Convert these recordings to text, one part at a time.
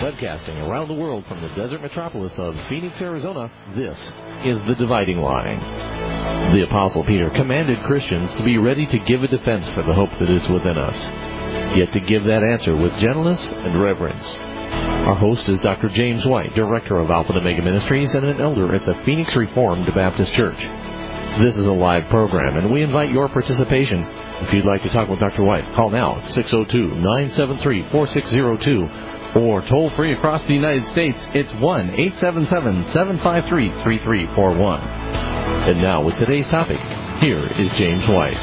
Webcasting around the world from the desert metropolis of Phoenix, Arizona, this is The Dividing Line. The Apostle Peter commanded Christians to be ready to give a defense for the hope that is within us, yet to give that answer with gentleness and reverence. Our host is Dr. James White, Director of Alpha and Omega Ministries and an elder at the Phoenix Reformed Baptist Church. This is a live program, and we invite your participation. If you'd like to talk with Dr. White, call now at 602-973-4602. Or toll-free across the United States, it's 1-877-753-3341. And now, with today's topic, here is James White.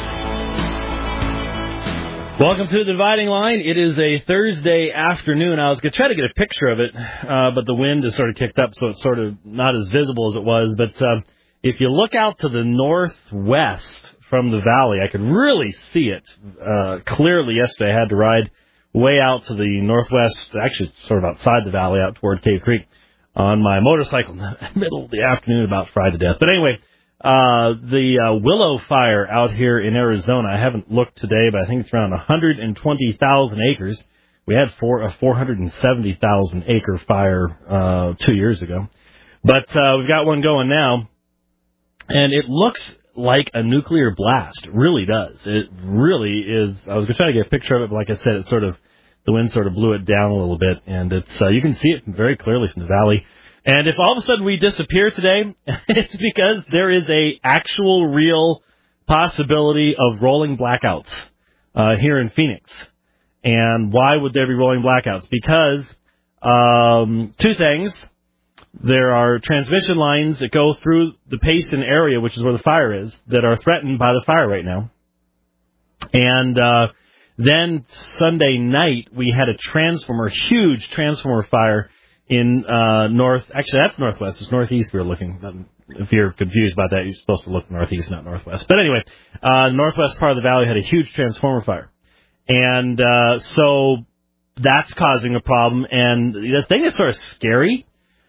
Welcome to The Dividing Line. It is a Thursday afternoon. I was going to try to get a picture of it, but the wind is sort of kicked up, so it's sort of not as visible as it was. But if you look out to the northwest from the valley, I could really see it clearly yesterday. I had to ride way out to the northwest, actually sort of outside the valley, out toward Cave Creek, on my motorcycle in the middle of the afternoon, about fried to death. But anyway, the willow fire out here in Arizona, I haven't looked today, but I think it's around 120,000 acres. We had a 470,000 acre fire 2 years ago. But we've got one going now, and it looks like a nuclear blast. It really does. It really is. I was going to try to get a picture of it, but like I said, it sort of, the wind sort of blew it down a little bit, and it's you can see it very clearly from the valley. And if all of a sudden we disappear today, it's because there is a actual real possibility of rolling blackouts here in Phoenix. And why would there be rolling blackouts? Because two things. There are transmission lines that go through the Payson area, which is where the fire is, that are threatened by the fire right now. And then Sunday night, we had a huge transformer fire in actually that's northwest, it's northeast we were looking. If you're confused about that, you're supposed to look northeast, not northwest. But anyway, northwest part of the valley had a huge transformer fire. And so that's causing a problem. And the thing that's sort of scary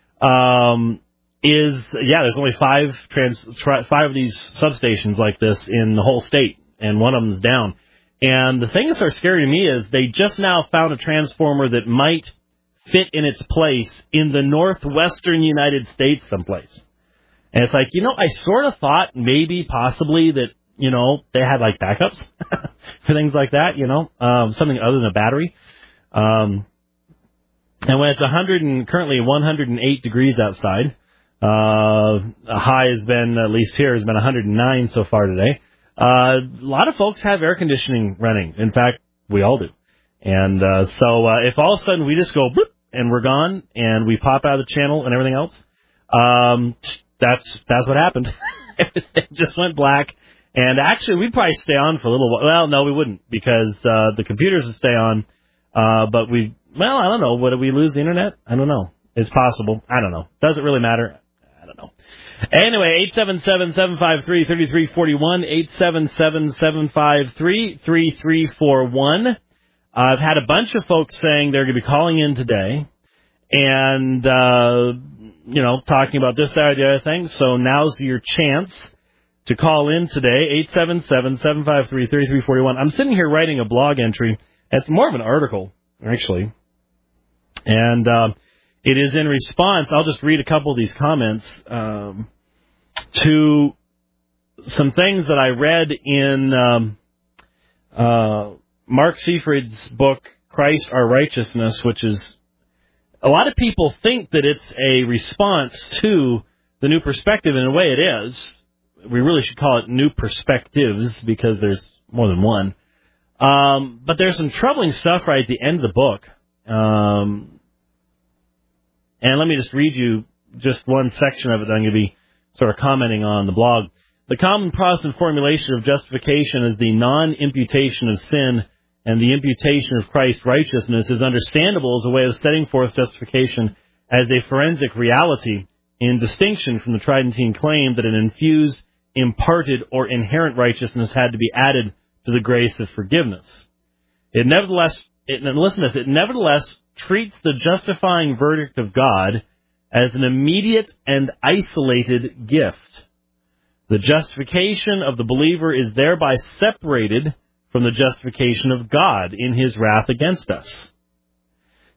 there's only five of these substations like this in the whole state, and one of them's down. And the thing that's sort of scary to me is they just now found a transformer that might fit in its place in the northwestern United States someplace. And it's like, I sort of thought maybe possibly that, they had like backups for things like that, something other than a battery. And when it's currently 108 degrees outside, a high has been, at least here, has been 109 so far today. A lot of folks have air conditioning running. In fact, we all do. And so if all of a sudden we just go bloop and we're gone and we pop out of the channel and everything else, that's what happened. It just went black. And actually, we'd probably stay on for a little while. Well, no, we wouldn't, because the computers would stay on, but I don't know. Would we lose the internet? I don't know. It's possible. I don't know. Doesn't really matter. I don't know. Anyway, 877-753-3341, 877-753-3341. I've had a bunch of folks saying they're going to be calling in today and, talking about this, that, or the other thing. So now's your chance to call in today, 877-753-3341. I'm sitting here writing a blog entry. It's more of an article, actually. And it is in response, I'll just read a couple of these comments, to some things that I read in Mark Seifrid's book, Christ Our Righteousness, which is, a lot of people think that it's a response to the New Perspective. In a way it is. We really should call it New Perspectives, because there's more than one. But there's some troubling stuff right at the end of the book. And let me just read you just one section of it that I'm going to be sort of commenting on the blog. The common Protestant formulation of justification as the non-imputation of sin and the imputation of Christ's righteousness is understandable as a way of setting forth justification as a forensic reality in distinction from the Tridentine claim that an infused, imparted, or inherent righteousness had to be added to the grace of forgiveness. It nevertheless treats the justifying verdict of God as an immediate and isolated gift. The justification of the believer is thereby separated from the justification of God in his wrath against us.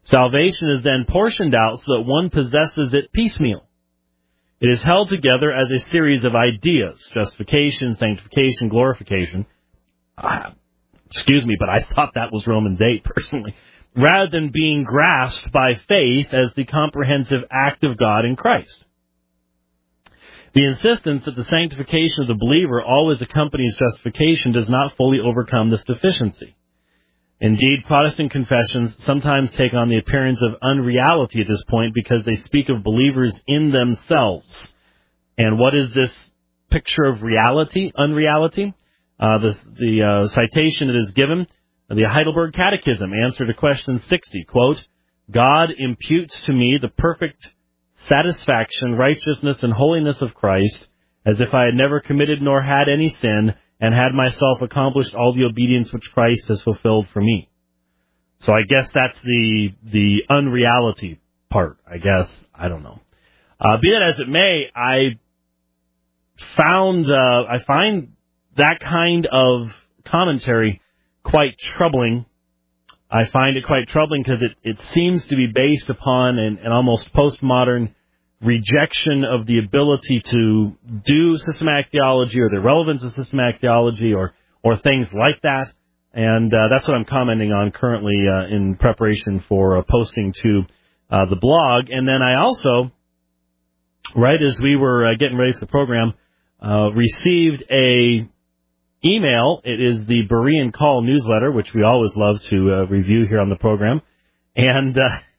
Salvation is then portioned out so that one possesses it piecemeal. It is held together as a series of ideas: justification, sanctification, glorification. Excuse me, but I thought that was Romans 8, personally. Rather than being grasped by faith as the comprehensive act of God in Christ. The insistence that the sanctification of the believer always accompanies justification does not fully overcome this deficiency. Indeed, Protestant confessions sometimes take on the appearance of unreality at this point because they speak of believers in themselves. And what is this picture of reality, unreality? The citation that is given, the Heidelberg Catechism, answer to question 60, quote, God imputes to me the perfect satisfaction, righteousness, and holiness of Christ, as if I had never committed nor had any sin, and had myself accomplished all the obedience which Christ has fulfilled for me. So I guess that's the unreality part, I guess. I don't know. Be that as it may, I find that kind of commentary quite troubling. I find it quite troubling because it seems to be based upon an almost postmodern rejection of the ability to do systematic theology or the relevance of systematic theology or things like that. And that's what I'm commenting on currently in preparation for posting to the blog. And then I also, right as we were getting ready for the program, received a email. It is the Berean Call newsletter, which we always love to review here on the program. And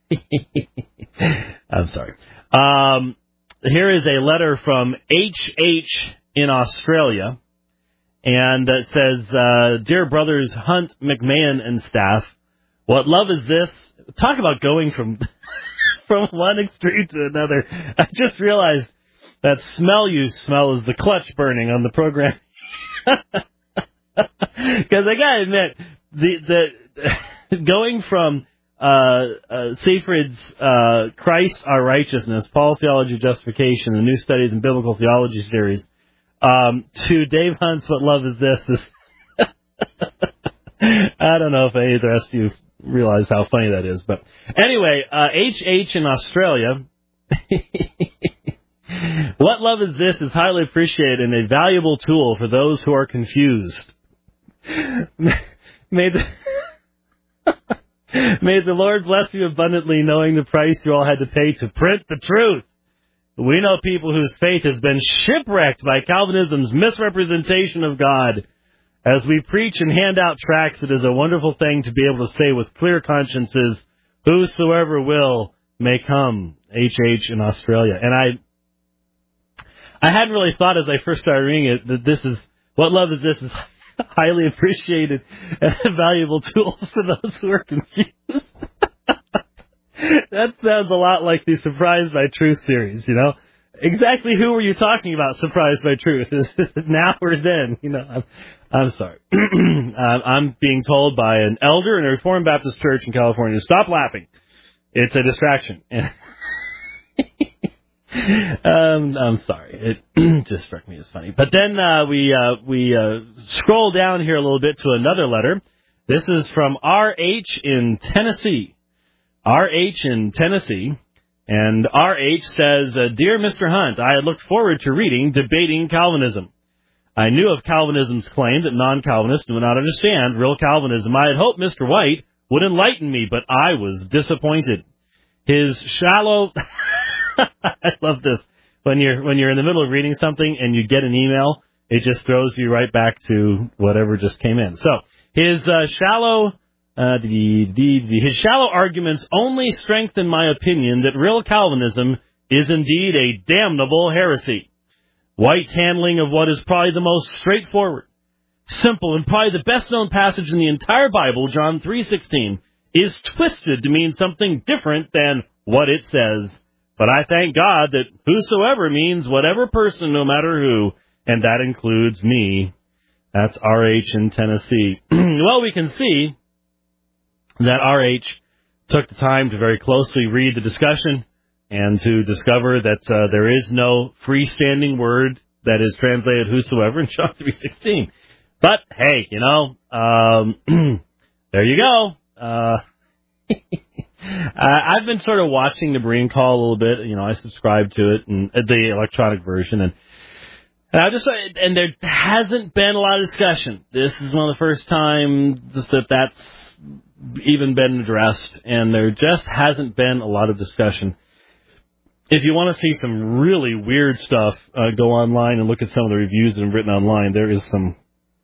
I'm sorry. Here is a letter from H.H. in Australia. And it says, Dear brothers Hunt, McMahon, and staff, what love is this? Talk about going from one extreme to another. I just realized that smell you smell is the clutch burning on the program. Because I gotta admit, the going from Seyfried's Christ Our Righteousness, Paul's Theology of Justification, the New Studies in Biblical Theology series, to Dave Hunt's What Love Is This is I don't know if any of the rest of you realize how funny that is. But anyway, H.H. in Australia, What Love Is This is highly appreciated and a valuable tool for those who are confused. May the Lord bless you abundantly, knowing the price you all had to pay to print the truth. We know people whose faith has been shipwrecked by Calvinism's misrepresentation of God. As we preach and hand out tracts, it is a wonderful thing to be able to say with clear consciences, whosoever will may come. H.H. in Australia. And I hadn't really thought as I first started reading it that this is, What Love Is This is highly appreciated and a valuable tool for those who are confused. That sounds a lot like the Surprised by Truth series, you know. Exactly who were you talking about, Surprised by Truth? Is it now or then? You know, I'm sorry. I'm being told by an elder in a Reformed Baptist church in California, stop laughing. It's a distraction. I'm sorry. It just struck me as funny. But then we scroll down here a little bit to another letter. This is from R.H. in Tennessee. R.H. in Tennessee. And R.H. says, Dear Mr. Hunt, I had looked forward to reading Debating Calvinism. I knew of Calvinism's claim that non-Calvinists do not understand real Calvinism. I had hoped Mr. White would enlighten me, but I was disappointed. His shallow... I love this. When you're in the middle of reading something and you get an email, it just throws you right back to whatever just came in. So his shallow arguments only strengthen my opinion that real Calvinism is indeed a damnable heresy. White's handling of what is probably the most straightforward, simple, and probably the best known passage in the entire Bible, John 3:16, is twisted to mean something different than what it says. But I thank God that whosoever means whatever person, no matter who, and that includes me. That's R.H. in Tennessee. Well, we can see that R.H. took the time to very closely read the discussion and to discover that there is no freestanding word that is translated whosoever in John 3:16. But, hey, you know, there you go. I've been sort of watching the Berean Call a little bit. You know, I subscribe to it, and the electronic version, and there hasn't been a lot of discussion. This is one of the first times that's even been addressed, and there just hasn't been a lot of discussion. If you want to see some really weird stuff, go online and look at some of the reviews that have been written online. There is some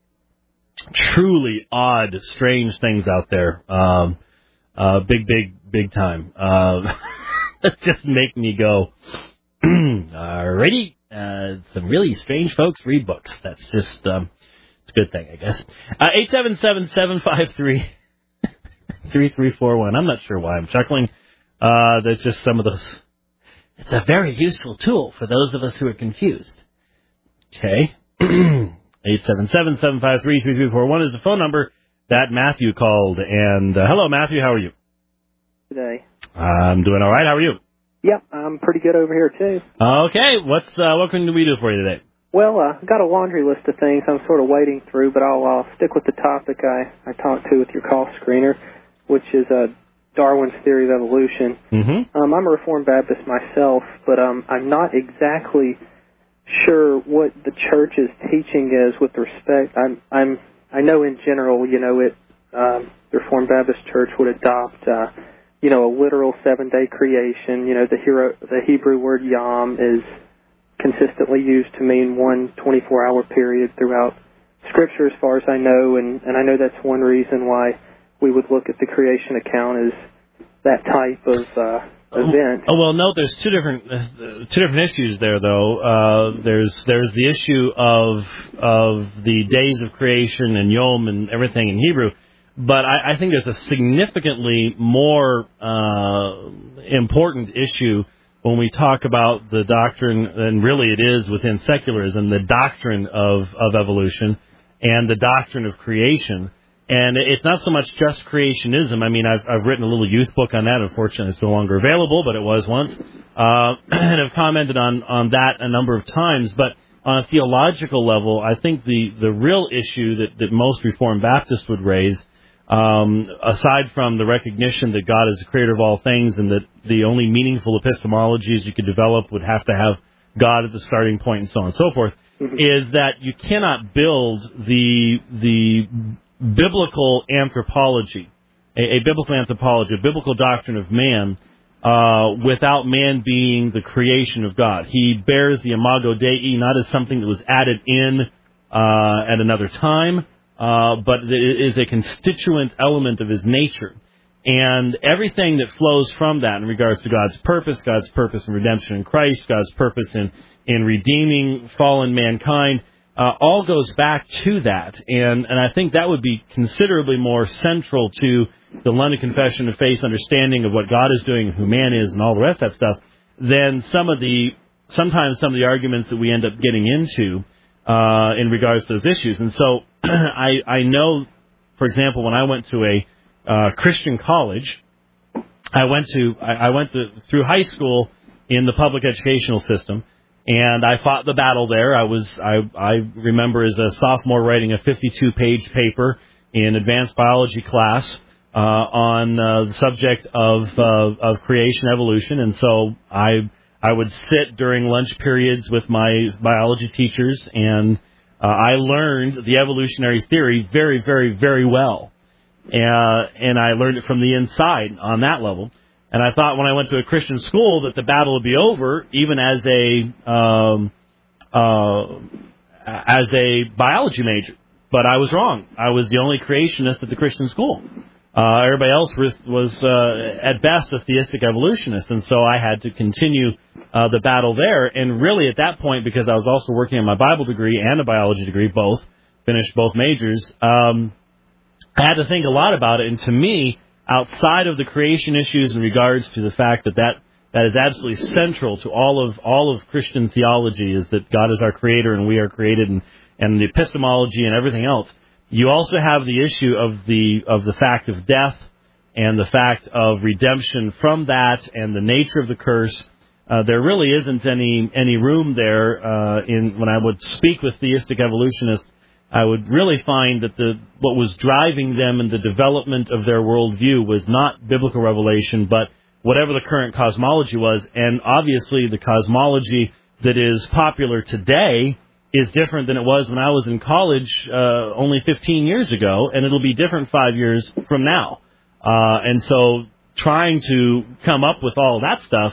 truly odd, strange things out there. Big time. That just make me go, alrighty. Some really strange folks read books. That's just, it's a good thing, I guess. 877-753-3341. I'm not sure why I'm chuckling. There's just some of those. It's a very useful tool for those of us who are confused. Okay. 877-753-3341 is the phone number that Matthew called. And hello, Matthew. How are you? Today. I'm doing all right. How are you? Yep, I'm pretty good over here, too. Okay. What can we do for you today? Well, I've got a laundry list of things I'm sort of wading through, but I'll stick with the topic I talked to with your call screener, which is Darwin's theory of evolution. Mm-hmm. I'm a Reformed Baptist myself, but I'm not exactly sure what the church's teaching is with respect. I know in general, the Reformed Baptist Church would adopt, a literal 7-day creation. The Hebrew word yom is consistently used to mean one 24-hour period throughout Scripture, as far as I know, and I know that's one reason why we would look at the creation account as that type of event. Oh, well, no, there's two different issues there, though. There's the issue of the days of creation and Yom and everything in Hebrew, but I think there's a significantly more important issue when we talk about the doctrine, and really it is within secularism, the doctrine of evolution and the doctrine of creation. And it's not so much just creationism. I mean, I've written a little youth book on that. Unfortunately, it's no longer available, but it was once. And I've commented on that a number of times. But on a theological level, I think the real issue that most Reformed Baptists would raise, aside from the recognition that God is the creator of all things and that the only meaningful epistemologies you could develop would have to have God at the starting point and so on and so forth, is that you cannot build the biblical anthropology, a biblical doctrine of man, without man being the creation of God. He bears the imago Dei not as something that was added in at another time, but it is a constituent element of his nature. And everything that flows from that in regards to God's purpose in redemption in Christ, God's purpose in redeeming fallen mankind, all goes back to that. And I think that would be considerably more central to the London Confession of Faith's understanding of what God is doing and who man is and all the rest of that stuff than sometimes some of the arguments that we end up getting into in regards to those issues. And so I know, for example, when I went to a Christian college, I went through high school in the public educational system, and I fought the battle there. I remember as a sophomore writing a 52-page paper in advanced biology class on the subject of creation evolution, and so I would sit during lunch periods with my biology teachers, and I learned the evolutionary theory very, very, very well. And I learned it from the inside on that level. And I thought when I went to a Christian school that the battle would be over, even as a biology major. But I was wrong. I was the only creationist at the Christian school. Everybody else was at best a theistic evolutionist, and so I had to continue the battle there. And really at that point, because I was also working on my Bible degree and a biology degree, both, finished both majors, I had to think a lot about it. And to me, outside of the creation issues in regards to the fact that is absolutely central to all of Christian theology, is that God is our creator and we are created, and the epistemology and everything else. You also have the issue of the fact of death and the fact of redemption from that and the nature of the curse. There really isn't any room there. When I would speak with theistic evolutionists, I would really find that what was driving them in the development of their worldview was not biblical revelation, but whatever the current cosmology was. And obviously the cosmology that is popular today is different than it was when I was in college only 15 years ago, and it'll be different 5 years from now. And so trying to come up with all that stuff,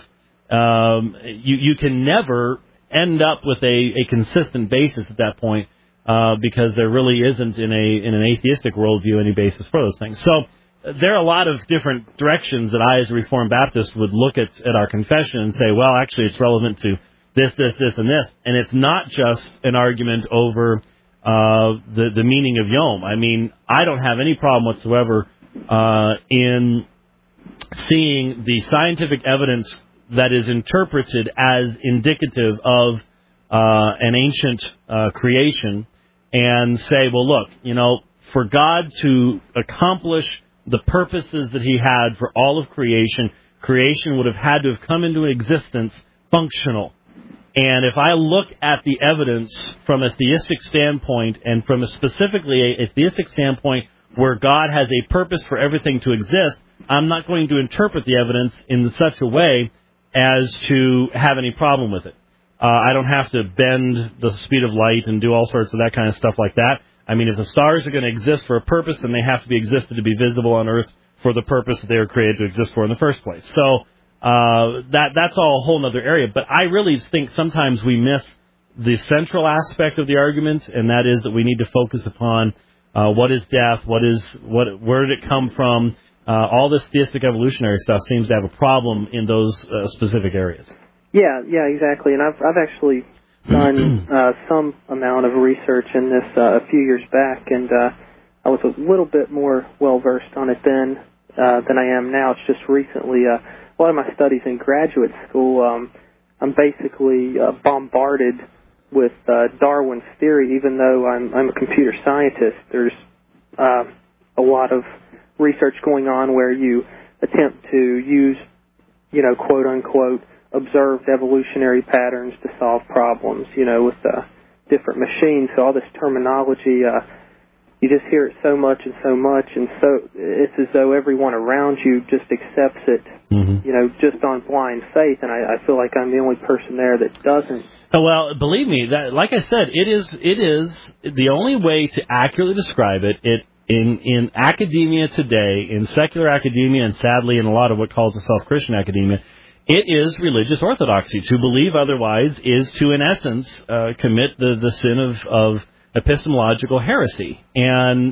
you can never end up with a consistent basis at that point, because there really isn't in an atheistic worldview any basis for those things. So there are a lot of different directions that I, as a Reformed Baptist, would look at our confession and say, well, actually, it's relevant to this, and this. And it's not just an argument over the meaning of Yom. I mean, I don't have any problem whatsoever in seeing the scientific evidence that is interpreted as indicative of an ancient creation and say, well, look, for God to accomplish the purposes that he had for all of creation, creation would have had to have come into existence functional. And if I look at the evidence from a theistic standpoint, and from specifically a theistic standpoint where God has a purpose for everything to exist, I'm not going to interpret the evidence in such a way as to have any problem with it. I don't have to bend the speed of light and do all sorts of that kind of stuff like that. I mean, if the stars are going to exist for a purpose, then they have to be existed to be visible on Earth for the purpose that they were created to exist for in the first place. So that's all a whole other area. But I really think sometimes we miss the central aspect of the argument, and that is that we need to focus upon what is death, where did it come from. All this theistic evolutionary stuff seems to have a problem in those specific areas. Yeah, exactly. And I've actually done some amount of research in this a few years back, and I was a little bit more well-versed on it then than I am now. It's just recently, a lot of my studies in graduate school, I'm basically bombarded with Darwin's theory. Even though I'm a computer scientist, there's a lot of research going on where you attempt to use, quote-unquote, observed evolutionary patterns to solve problems, with different machines. So all this terminology, you just hear it so much, and so it's as though everyone around you just accepts it, just on blind faith, and I feel like I'm the only person there that doesn't. Well, believe me, that, like I said, it is the only way to accurately describe it. In academia today, in secular academia, and sadly in a lot of what calls itself Christian academia, it is religious orthodoxy. To believe otherwise is to, in essence, commit the sin of epistemological heresy. And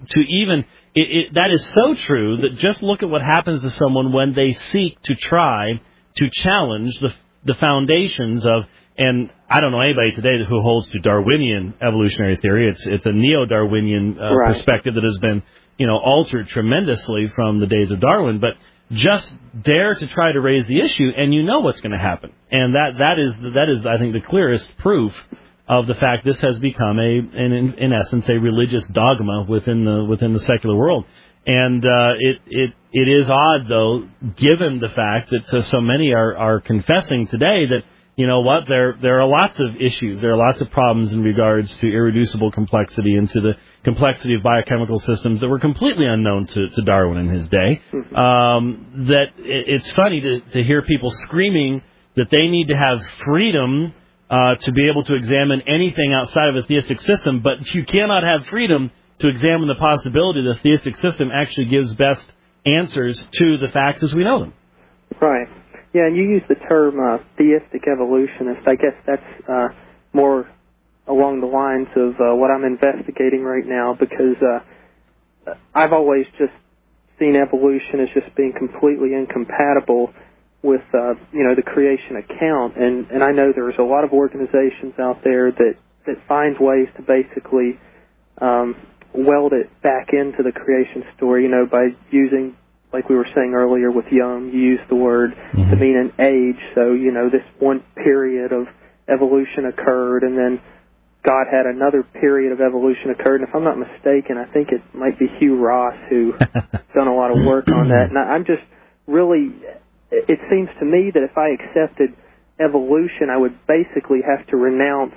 that is so true that just look at what happens to someone when they seek to try to challenge the foundations of, and I don't know anybody today who holds to Darwinian evolutionary theory. It's a neo-Darwinian perspective that has been, altered tremendously from the days of Darwin. But just dare to try to raise the issue, and you know what's going to happen. And that is, I think, the clearest proof of the fact this has become in essence, a religious dogma within the secular world. And it is odd, though, given the fact that so many are confessing today that, you know what, there are lots of issues, there are lots of problems in regards to irreducible complexity and to the complexity of biochemical systems that were completely unknown to Darwin in his day. That it's funny to hear people screaming that they need to have freedom to be able to examine anything outside of a theistic system, but you cannot have freedom to examine the possibility that the theistic system actually gives best answers to the facts as we know them. Right. Yeah, and you use the term theistic evolutionist. I guess that's more along the lines of what I'm investigating right now, because I've always just seen evolution as just being completely incompatible with the creation account, and I know there's a lot of organizations out there that find ways to basically weld it back into the creation story, by using, like we were saying earlier with Yom, you use the word to mean an age. So, this one period of evolution occurred, and then God had another period of evolution occurred. And if I'm not mistaken, I think it might be Hugh Ross who done a lot of work on that. And I'm just really, it seems to me that if I accepted evolution, I would basically have to renounce,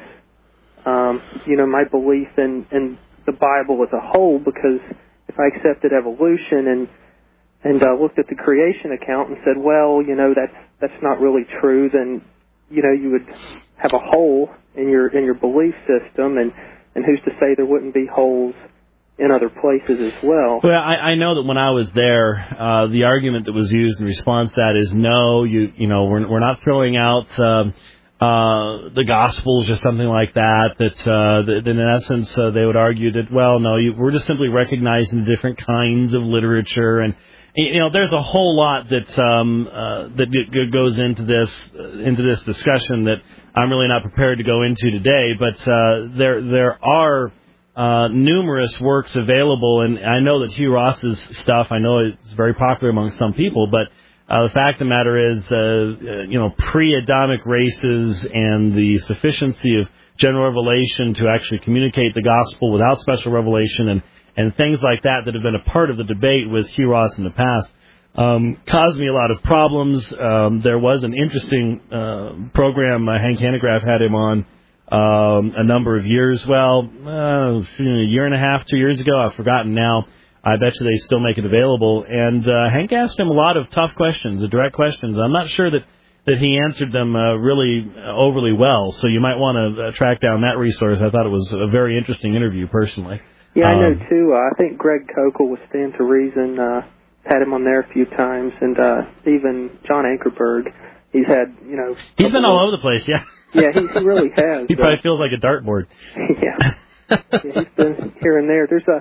my belief in the Bible as a whole, because if I accepted evolution and and looked at the creation account and said, well, that's not really true. Then, you would have a hole in your belief system, and who's to say there wouldn't be holes in other places as well? Well, I know that when I was there, the argument that was used in response to that is no, we're not throwing out the Gospels or something like that. That in essence they would argue that, well, no, we're just simply recognizing the different kinds of literature, and there's a whole lot that goes into this discussion that I'm really not prepared to go into today. But there are numerous works available, and I know that Hugh Ross's stuff, I know it's very popular among some people, but the fact of the matter is, pre-Adamic races and the sufficiency of general revelation to actually communicate the gospel without special revelation and things like that have been a part of the debate with Hugh Ross in the past, caused me a lot of problems. There was an interesting program Hank Hanegraaff had him on a number of years, a year and a half, 2 years ago. I've forgotten now. I bet you they still make it available. And Hank asked him a lot of tough questions, direct questions. I'm not sure that he answered them really overly well, so you might want to track down that resource. I thought it was a very interesting interview, personally. Yeah, I know, too. I think Greg Kokel with Stand to Reason had him on there a few times, and even John Ankerberg. He's had, He's been all over the place, yeah. Yeah, he really has. He probably feels like a dartboard. Yeah. He's been here and there. There's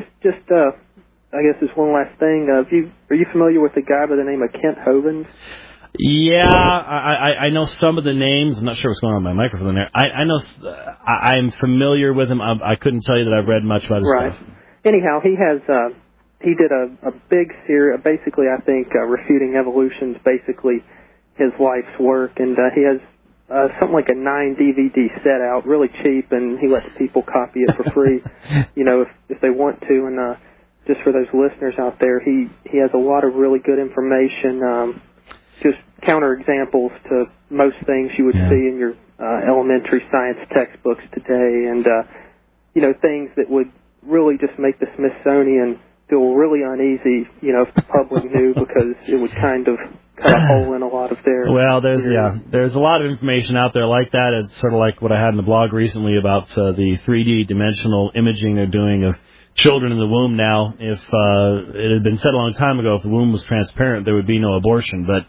I guess there's one last thing. Are you familiar with a guy by the name of Kent Hovind? Yeah, I know some of the names. I'm not sure what's going on with my microphone there. I know I'm familiar with him. I couldn't tell you that I've read much about his stuff. Anyhow, he did a big series, basically, I think, Refuting Evolution's basically his life's work, and he has something like a 9-DVD set out, really cheap, and he lets people copy it for free, if they want to. And just for those listeners out there, he has a lot of really good information, just counterexamples to most things you would see in your elementary science textbooks today, and things that would really just make the Smithsonian feel really uneasy, if the public knew, because it would kind of cut a hole in a lot of their... Well, there's a lot of information out there like that. It's sort of like what I had in the blog recently about the 3D dimensional imaging they're doing of children in the womb now. If it had been said a long time ago, if the womb was transparent, there would be no abortion. But,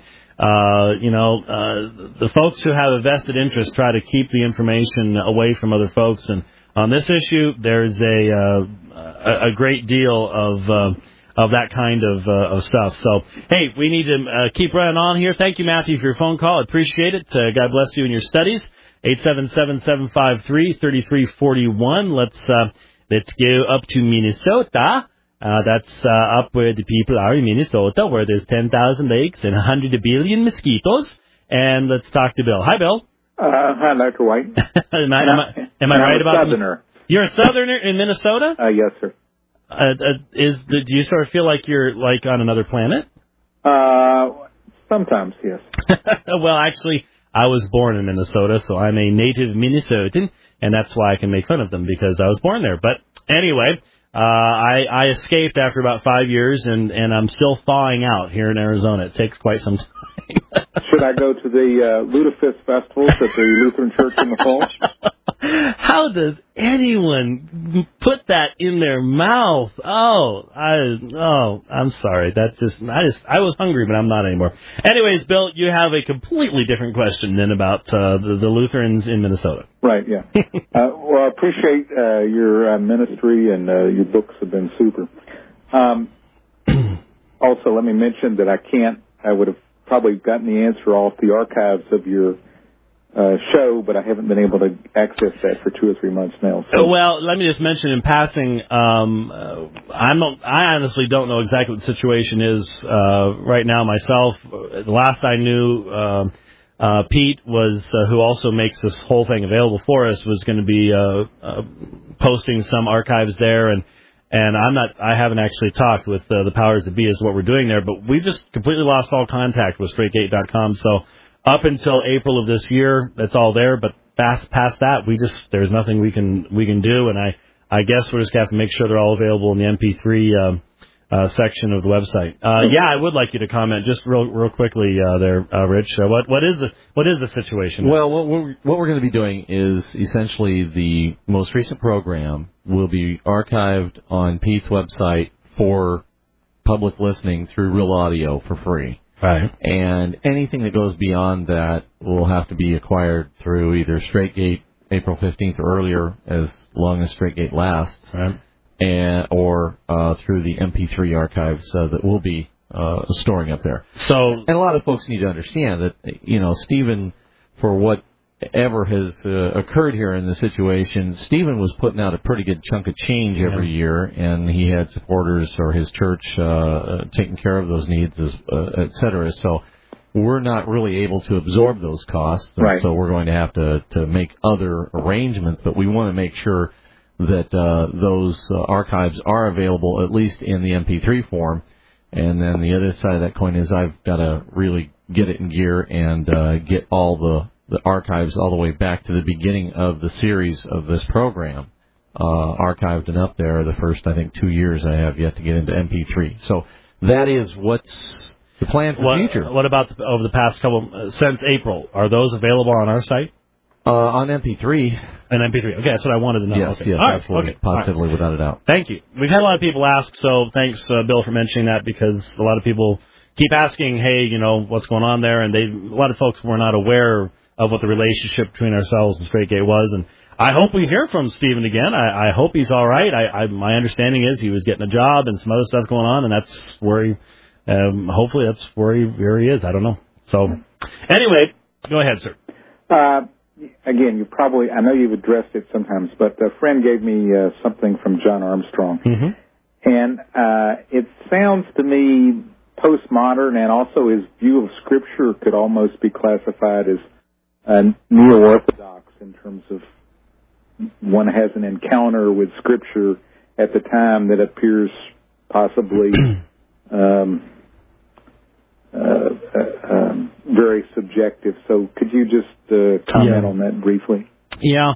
the folks who have a vested interest try to keep the information away from other folks. And on this issue, there's a great deal of that kind of stuff. So, hey, we need to keep running on here. Thank you, Matthew, for your phone call. I appreciate it. God bless you in your studies. 877-753-3341. Let's go up to Minnesota. That's up where the people are in Minnesota, where there's 10,000 lakes and 100 billion mosquitoes. And let's talk to Bill. Hi, Bill. Hi, Dr. White. Am I right about that? Southerner. You're a Southerner in Minnesota? Yes, sir. Do you sort of feel like you're like on another planet? Sometimes, yes. Well, actually, I was born in Minnesota, so I'm a native Minnesotan, and that's why I can make fun of them, because I was born there. But anyway, I escaped after about 5 years, and I'm still thawing out here in Arizona. It takes quite some time. Should I go to the Lutefisk festivals at the Lutheran Church in the fall? How does anyone put that in their mouth? I'm sorry. I was hungry, but I'm not anymore. Anyways, Bill, you have a completely different question than about the Lutherans in Minnesota. Right, yeah. Well, I appreciate your ministry, and your books have been super. Also, let me mention that I would have probably gotten the answer off the archives of your show, but I haven't been able to access that for 2 or 3 months now. So. Well, let me just mention in passing, I honestly don't know exactly what the situation is right now myself. The last I knew, Pete was, who also makes this whole thing available for us, was going to be posting some archives there, and I haven't actually talked with the powers that be as to what we're doing there, but we've just completely lost all contact with StraightGate.com. So up until April of this year, that's all there. But past that, there's nothing we can do. And I guess we're just gonna have to make sure they're all available in the MP3 section of the website. Yeah, I would like you to comment just real quickly there, Rich. What is the situation? Well, what we're going to be doing is essentially the most recent program will be archived on Pete's website for public listening through Real Audio for free. Right. And anything that goes beyond that will have to be acquired through either StraightGate April 15th or earlier, as long as StraightGate lasts, right, or through the MP3 archives that we'll be storing up there. So, and a lot of folks need to understand that, Stephen, for whatever has occurred here in the situation, Stephen was putting out a pretty good chunk of change every year, and he had supporters or his church taking care of those needs, et cetera. So we're not really able to absorb those costs, right. So we're going to have to make other arrangements, but we want to make sure that those archives are available, at least in the MP3 form. And then the other side of that coin is I've got to really get it in gear and get all the archives all the way back to the beginning of the series of this program archived and up there. The first, I think, 2 years I have yet to get into MP3. So that is what's the plan for the future. What about over the past couple, since April? Are those available on our site? On MP3. And MP3. Okay, that's what I wanted to know. Yes, okay. yes, All absolutely. Right. Okay. Positively, right. without a doubt. Thank you. We've had a lot of people ask, so thanks, Bill, for mentioning that, because a lot of people keep asking, hey, what's going on there? And a lot of folks were not aware of what the relationship between ourselves and StraightGate was. And I hope we hear from Stephen again. I hope he's all right. My understanding is he was getting a job and some other stuff going on, and that's where he, hopefully that's where he is. I don't know. So, anyway, go ahead, sir. Again, I know you've addressed it sometimes, but a friend gave me something from John Armstrong. Mm-hmm. And it sounds to me postmodern, and also his view of Scripture could almost be classified as neo-orthodox in terms of one has an encounter with Scripture at the time that appears possibly very subjective. So could you just comment on that briefly? Yeah.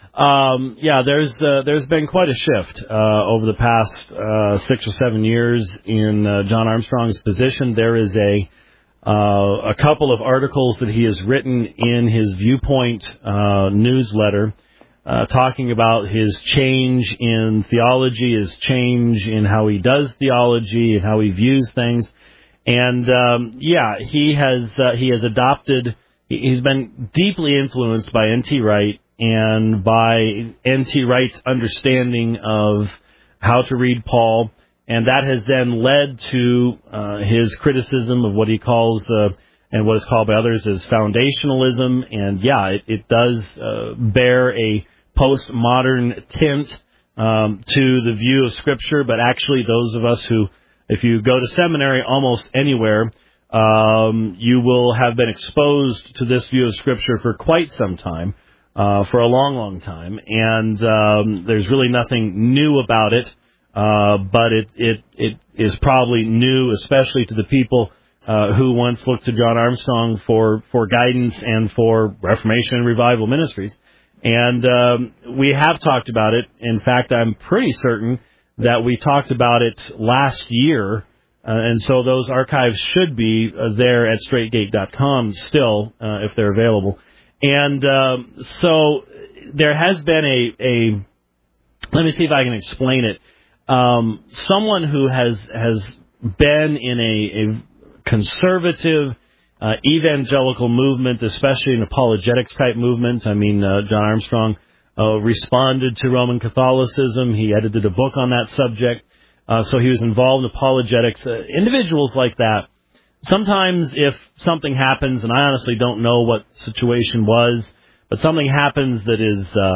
There's been quite a shift over the past 6 or 7 years in John Armstrong's position. There is a couple of articles that he has written in his Viewpoint newsletter talking about his change in theology, his change in how he does theology and how he views things. And he has adopted. He's been deeply influenced by N.T. Wright and by N.T. Wright's understanding of how to read Paul, and that has then led to his criticism of what he calls and what is called by others as foundationalism. And it does bear a postmodern tint to the view of Scripture. But actually, those of us who, if you go to seminary almost anywhere, you will have been exposed to this view of Scripture for quite some time, for a long, long time. And there's really nothing new about it, but it is probably new, especially to the people who once looked to John Armstrong for guidance and for Reformation and revival ministries. And we have talked about it. In fact, I'm pretty certain that we talked about it last year, and so those archives should be there at straightgate.com still, if they're available. And so there has been let me see if I can explain it. Someone who has been in a conservative evangelical movement, especially an apologetics type movement. I mean, John Armstrong responded to Roman Catholicism. He edited a book on that subject. So he was involved in apologetics. Individuals like that, sometimes if something happens, and I honestly don't know what the situation was, but something happens that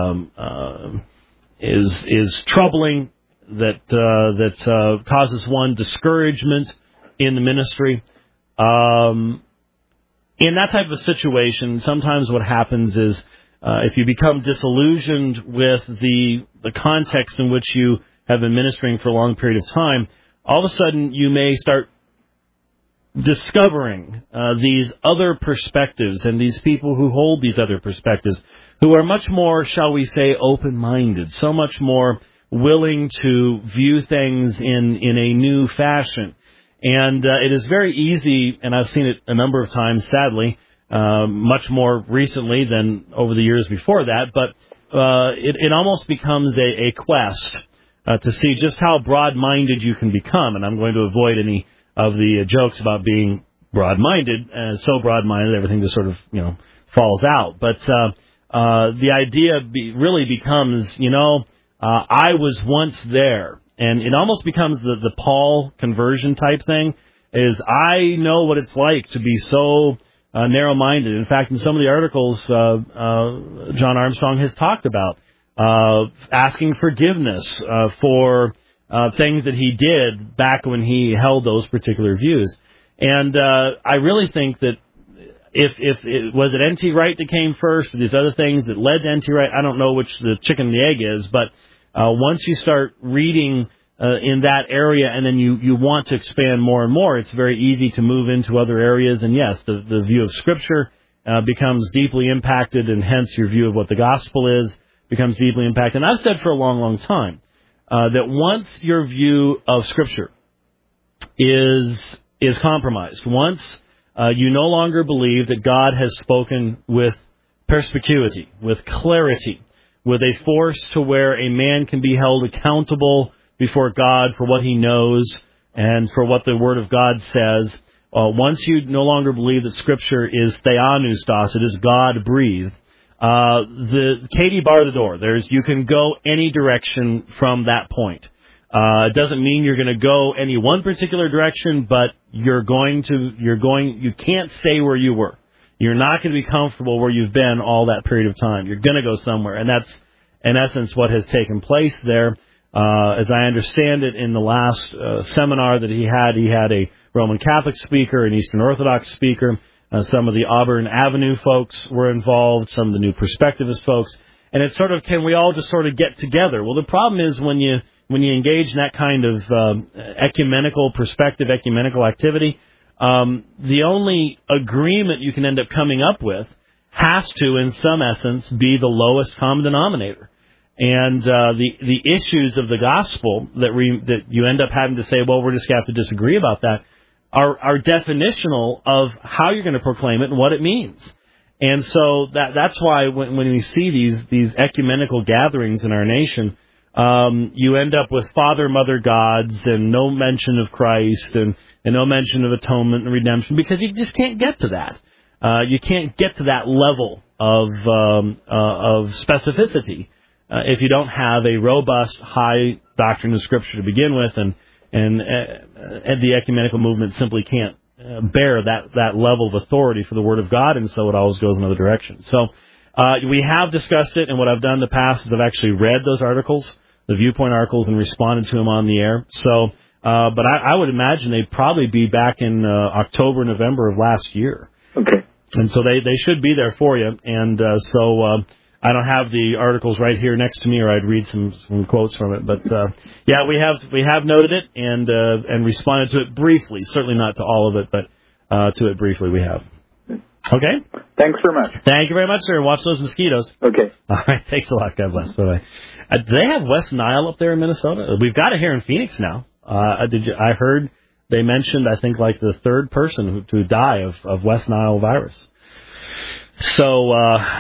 is troubling, that causes one discouragement in the ministry. In that type of situation, sometimes what happens is if you become disillusioned with the context in which you have been ministering for a long period of time, all of a sudden you may start discovering these other perspectives and these people who hold these other perspectives, who are much more, shall we say, open-minded, so much more willing to view things in a new fashion. And it is very easy, and I've seen it a number of times, sadly, much more recently than over the years before that, but it almost becomes a quest to see just how broad-minded you can become. And I'm going to avoid any of the jokes about being broad-minded, so broad-minded everything just sort of, falls out. But the idea really becomes, I was once there. And it almost becomes the Paul conversion type thing, is I know what it's like to be so narrow-minded. In fact, in some of the articles John Armstrong has talked about, asking forgiveness for things that he did back when he held those particular views. And I really think that if it was it N.T. Wright that came first, or these other things that led to N.T. Wright, I don't know which the chicken and the egg is, but once you start reading in that area and then you want to expand more and more, it's very easy to move into other areas. And yes, the view of Scripture becomes deeply impacted, and hence your view of what the gospel is becomes deeply impacted. And I've said for a long, long time that once your view of Scripture is compromised, once you no longer believe that God has spoken with perspicuity, with clarity, with a force to where a man can be held accountable before God for what he knows and for what the Word of God says. Once you no longer believe that Scripture is theopneustos, it is God-breathed, the Katie bar the door. You can go any direction from that point. It doesn't mean you're going to go any one particular direction, but you can't stay where you were. You're not going to be comfortable where you've been all that period of time. You're going to go somewhere, and that's, in essence, what has taken place there. As I understand it, in the last seminar that he had a Roman Catholic speaker, an Eastern Orthodox speaker. Some of the Auburn Avenue folks were involved, some of the New Perspectivist folks. And it's sort of, can we all just sort of get together? Well, the problem is when you engage in that kind of ecumenical perspective, ecumenical activity, the only agreement you can end up coming up with has to, in some essence, be the lowest common denominator. And the issues of the gospel that you end up having to say, well, we're just going to have to disagree about that, are definitional of how you're going to proclaim it and what it means. And so that's why when we see these ecumenical gatherings in our nation, you end up with father, mother gods and no mention of Christ and no mention of atonement and redemption, because you just can't get to that. You can't get to that level of specificity if you don't have a robust, high doctrine of Scripture to begin with, and the ecumenical movement simply can't bear that level of authority for the Word of God, and so it always goes another direction. So we have discussed it, and what I've done in the past is I've actually read those articles, the Viewpoint articles, and responded to them on the air. So, but I would imagine they'd probably be back in October, November of last year. Okay. And so they should be there for you, and so I don't have the articles right here next to me, or I'd read some quotes from it. But yeah, we have noted it and responded to it briefly. Certainly not to all of it, but to it briefly we have. Okay. Thanks very much. Thank you very much, sir. Watch those mosquitoes. Okay. All right. Thanks a lot. God bless. Bye. Do they have West Nile up there in Minnesota? We've got it here in Phoenix now. I heard they mentioned, I think, like the third person to die of West Nile virus. So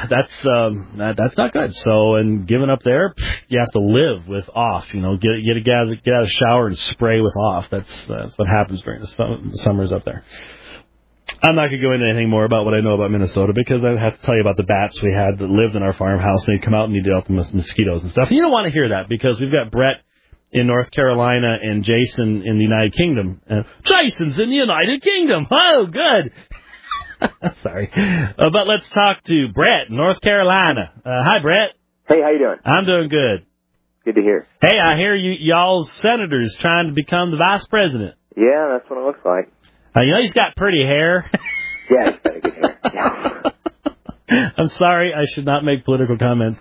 that's not good. So, and given up there, you have to live with off. Get out of the shower and spray with off. That's what happens during the summers up there. I'm not going to go into anything more about what I know about Minnesota, because I have to tell you about the bats we had that lived in our farmhouse, and they'd come out and you'd dealt with mosquitoes and stuff. And you don't want to hear that, because we've got Brett in North Carolina and Jason in the United Kingdom. Jason's in the United Kingdom. Oh, good. Sorry. But let's talk to Brett, North Carolina. Hi, Brett. Hey, how you doing? I'm doing good. Good to hear. Hey, I hear y'all's senators trying to become the vice president. Yeah, that's what it looks like. He's got pretty hair. Yeah, he's got good hair. Yeah. I'm sorry, I should not make political comments.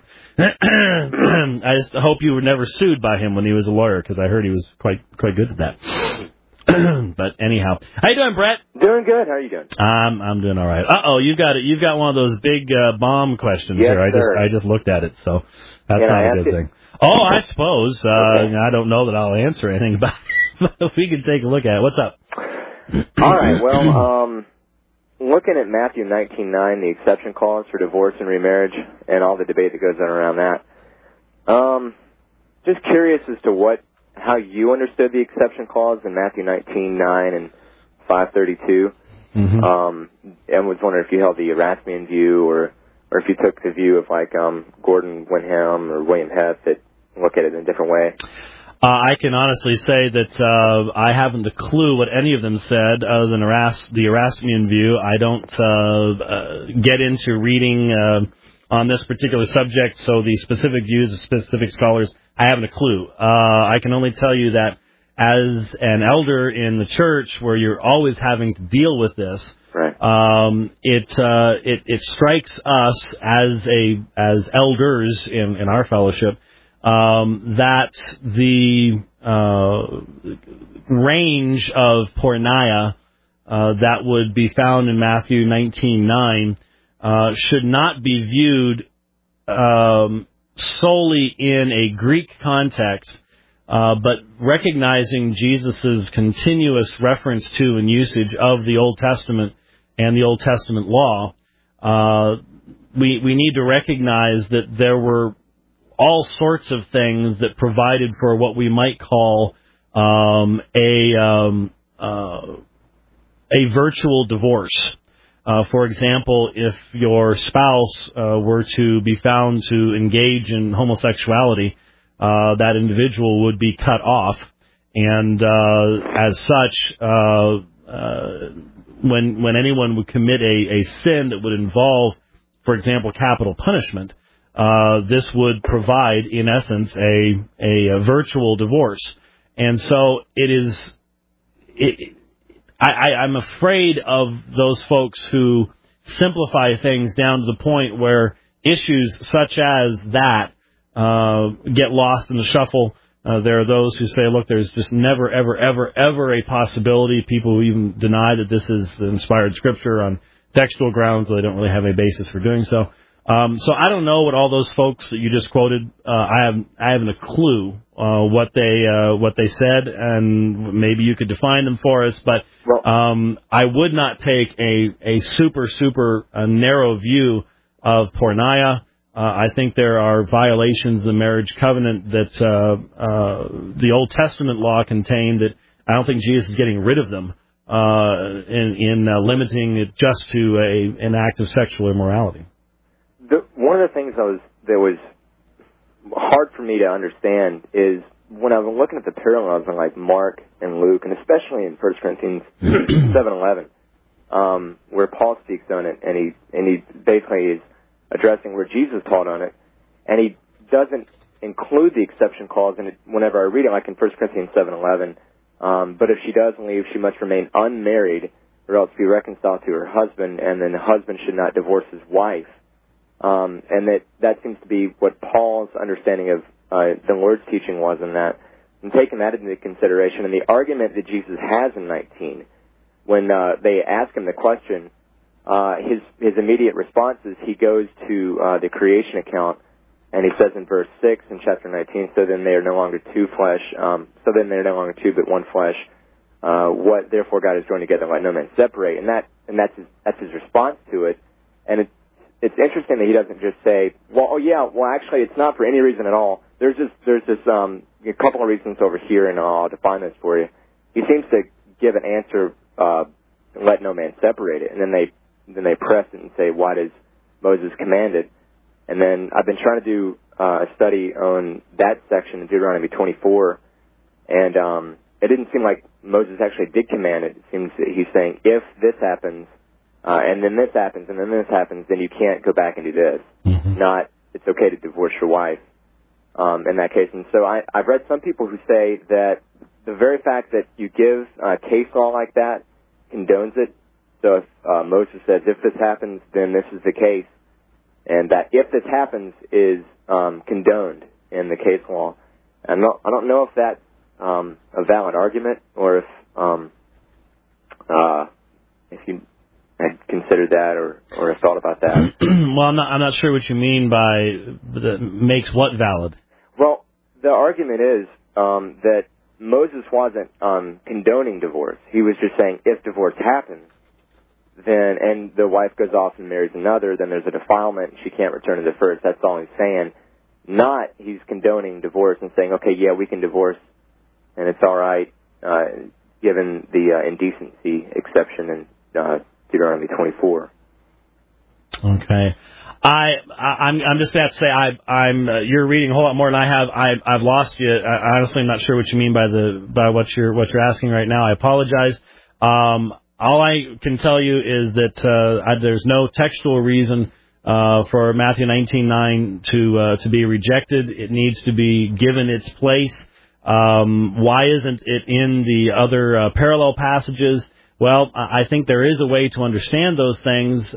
I just hope you were never sued by him when he was a lawyer, because I heard he was quite good at that. But anyhow, how you doing, Brett? Doing good. How are you doing? I'm doing all right. You've got one of those big bomb questions here. I just looked at it, so that's not a good thing. Oh, I suppose. I don't know that I'll answer anything about it, but we can take a look at it. What's up? All right. Well, looking at Matthew 19:9, the exception clause for divorce and remarriage, and all the debate that goes on around that. Just curious as to how you understood the exception clause in Matthew 19:9 and 5:32. And was wondering if you held the Erasmian view or if you took the view of like Gordon Wenham or William Heth that look at it in a different way. I can honestly say that I haven't a clue what any of them said other than the Erasmian view. I don't get into reading on this particular subject, so the specific views of specific scholars, I haven't a clue. I can only tell you that as an elder in the church where you're always having to deal with this, right. It strikes us as elders in our fellowship that the range of porneia that would be found in Matthew 19:9 should not be viewed solely in a Greek context, but recognizing Jesus' continuous reference to and usage of the Old Testament and the Old Testament law, we need to recognize that there were all sorts of things that provided for what we might call a virtual divorce. For example, if your spouse were to be found to engage in homosexuality, that individual would be cut off, and as such, when anyone would commit a sin that would involve, for example, capital punishment, this would provide, in essence, a virtual divorce. And so I'm afraid of those folks who simplify things down to the point where issues such as that get lost in the shuffle. There are those who say, look, there's just never, ever, ever, ever a possibility. People who even deny that this is the inspired scripture on textual grounds, they don't really have a basis for doing so. So I don't know what all those folks that you just quoted. I haven't a clue what they said, and maybe you could define them for us. But I would not take a super narrow view of porneia. I think there are violations of the marriage covenant that the Old Testament law contained that I don't think Jesus is getting rid of them in limiting it just to an act of sexual immorality. One of the things that was hard for me to understand is when I was looking at the parallels in like Mark and Luke, and especially in 1 Corinthians 7:11, where Paul speaks on it, and he basically is addressing where Jesus taught on it, and he doesn't include the exception clause in it whenever I read it, like in 1 Corinthians 7:11. But if she does leave, she must remain unmarried, or else be reconciled to her husband, and then the husband should not divorce his wife. And that seems to be what Paul's understanding of the Lord's teaching was in that, and taking that into consideration. And the argument that Jesus has in 19, when they ask him the question, his immediate response is he goes to the creation account, and he says in verse 6 in chapter 19, so then they are no longer two flesh, so then they are no longer two but one flesh. What therefore God has joined together, let no man separate. And that's his response to it. And it's interesting that he doesn't just say, well, actually, it's not for any reason at all. There's a couple of reasons over here, and I'll define this for you. He seems to give an answer, let no man separate it, and then they press it and say, why does Moses command it? And then I've been trying to do a study on that section in Deuteronomy 24, and it didn't seem like Moses actually did command it. It seems that he's saying, if this happens, and then this happens, and then this happens, then you can't go back and do this. Mm-hmm. Not, it's okay to divorce your wife in that case. And so I've read some people who say that the very fact that you give case law like that condones it. So if Moses says, if this happens, then this is the case, and that if this happens is condoned in the case law. And I don't know if that's a valid argument, or if you had considered that or have thought about that. Well, I'm not sure what you mean by that makes what valid. Well, the argument is that Moses wasn't condoning divorce. He was just saying if divorce happens, then and the wife goes off and marries another, then there's a defilement and she can't return to the first. That's all he's saying. Not he's condoning divorce and saying, okay, yeah, we can divorce and it's all right, given the indecency exception in Deuteronomy 24. Okay. I'm just going to have to say you're reading a whole lot more than I have. I've lost you. I honestly am not sure what you mean by what you're asking right now. I apologize. All I can tell you is that there's no textual reason for Matthew 19:9 to be rejected. It needs to be given its place. Why isn't it in the other parallel passages? Well, I think there is a way to understand those things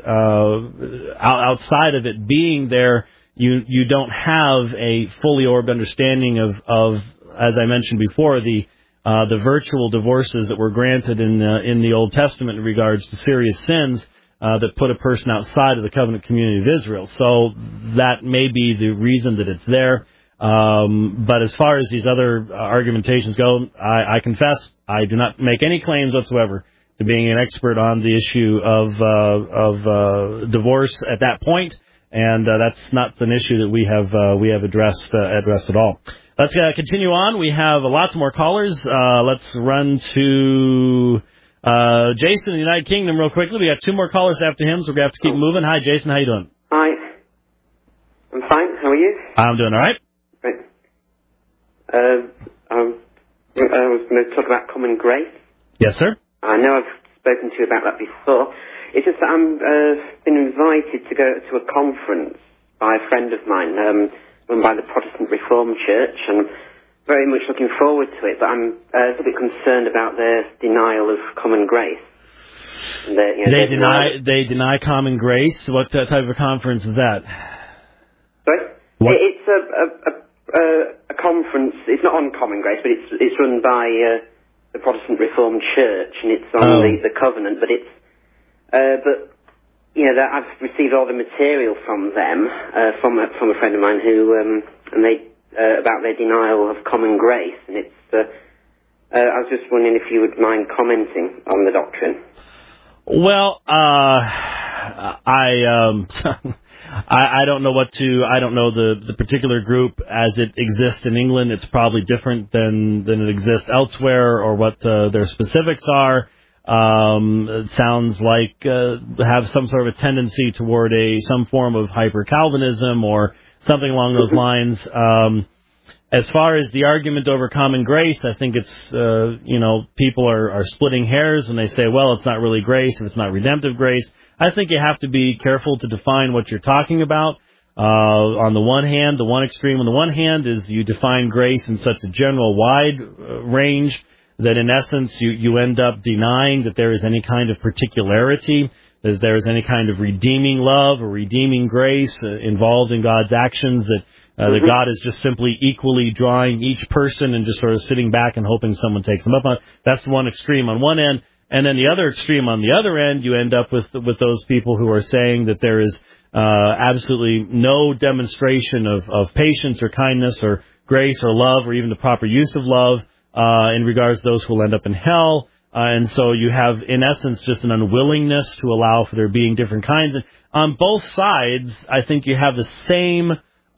outside of it being there. You don't have a fully orbed understanding of as I mentioned before, the virtual divorces that were granted in the Old Testament in regards to serious sins that put a person outside of the covenant community of Israel. So that may be the reason that it's there. But as far as these other argumentations go, I confess I do not make any claims whatsoever to being an expert on the issue of divorce at that point, and that's not an issue that we have addressed at all. Let's continue on. We have lots more callers. Let's run to Jason in the United Kingdom real quickly. We got two more callers after him, so we're going to have to keep moving. Hi, Jason. How you doing? Hi. I'm fine. How are you? I'm doing all right. Great. I was going to talk about common grace. Yes, sir. I know I've spoken to you about that before. It's just that I'm been invited to go to a conference by a friend of mine, run by the Protestant Reformed Church, and I'm very much looking forward to it, but I'm a little bit concerned about their denial of common grace. And they deny common grace? What type of a conference is that? Sorry? What? It's a conference. It's not on common grace, but it's run by the Protestant Reformed Church, and it's on the covenant, but it's but you know that I've received all the material from them from a friend of mine who and they about their denial of common grace, and it's I was just wondering if you would mind commenting on the doctrine. Well, I don't know I don't know the particular group as it exists in England. It's probably different than it exists elsewhere, or what their specifics are. It sounds like have some sort of a tendency toward some form of hyper-Calvinism or something along those lines. As far as the argument over common grace, I think it's, people are splitting hairs when they say, well, it's not really grace if it's not redemptive grace. I think you have to be careful to define what you're talking about. On the one hand, the one extreme on the one hand is you define grace in such a general wide range that in essence you end up denying that there is any kind of particularity, that there is any kind of redeeming love or redeeming grace involved in God's actions, that God is just simply equally drawing each person and just sort of sitting back and hoping someone takes them up on. That's one extreme on one end. And then the other extreme on the other end, you end up with those people who are saying that there is absolutely no demonstration of patience or kindness or grace or love or even the proper use of love in regards to those who will end up in hell. And so you have, in essence, just an unwillingness to allow for there being different kinds. And on both sides, I think you have the same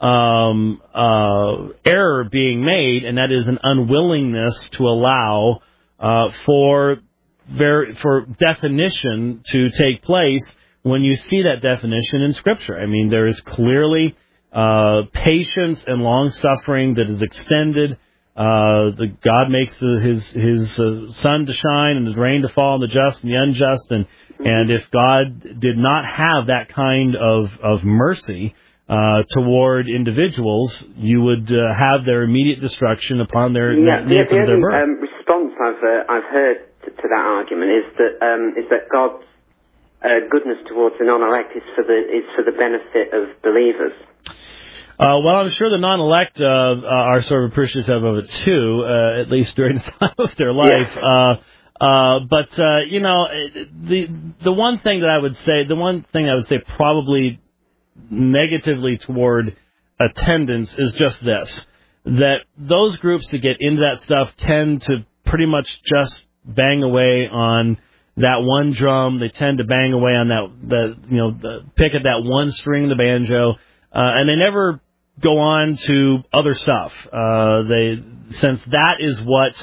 error being made, and that is an unwillingness to allow for definition to take place when you see that definition in Scripture. I mean, there is clearly patience and long-suffering that is extended. God makes his sun to shine and his rain to fall on the just and the unjust. And if God did not have that kind of mercy toward individuals, you would have their immediate destruction upon their the only birth. Response I've heard to that argument is that God's goodness towards the non-elect is for the benefit of believers. Well, I'm sure the non-elect are sort of appreciative of it too, at least during the time of their life. Yeah. But the one thing I would say probably negatively toward attendance is just this: that those groups that get into that stuff tend to pretty much just bang away on that one drum. They tend to bang away on pick at that one string of the banjo, and they never go on to other stuff. Since that is what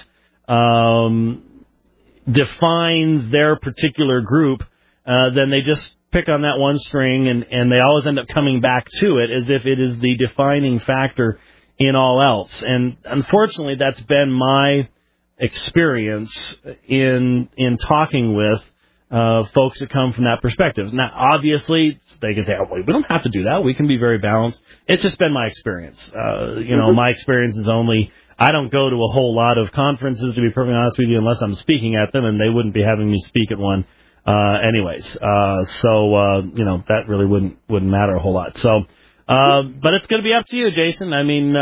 defines their particular group, then they just pick on that one string, and they always end up coming back to it as if it is the defining factor in all else. And unfortunately, that's been my experience in talking with folks that come from that perspective. Now, obviously, they can say, "Oh, well, we don't have to do that. We can be very balanced." It's just been my experience. My experience is only. I don't go to a whole lot of conferences, to be perfectly honest with you, unless I'm speaking at them, and they wouldn't be having me speak at one anyways. That really wouldn't matter a whole lot. So. But it's going to be up to you, Jason. I mean,